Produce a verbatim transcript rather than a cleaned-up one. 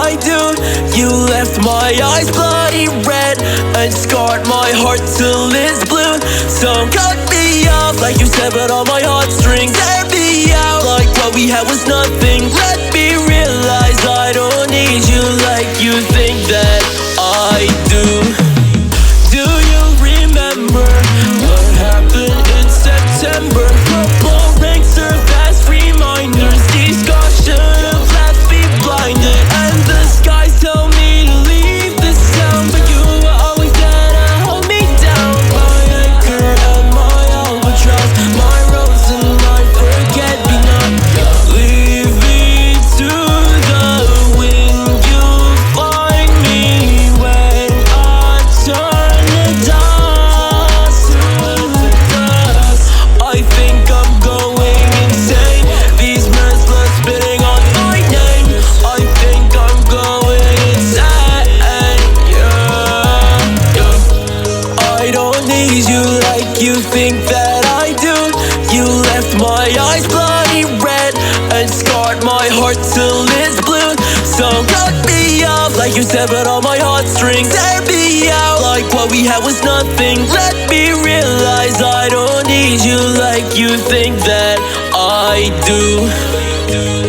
I do. You left my eyes bloody red and scarred my heart till it's blue. So cut me off like you severed all my heartstrings. Tear me out like what we had was nothing. Let me realize I don't need you like you think that I do. Do you remember what happened in September? Football ranks serve as reminders. These scars should have left me blinded, and the skies tell me to leave this town, but you were always there to hold me down. My anchor and my albatross, my rose and my forget-me-not. Leave me to the wind, you'll find me when I turn the dust to the dust. I think I'm going insane. These merciless spitting on my name. I think I'm going insane. Yeah, yeah. I don't need you like you think that I do. You left my eyes bloody red and scarred my heart till it's blue. So cut me off like you severed all my heartstrings. Tear me out like what we had was nothing. Let me realize I don't need you like you think that I do.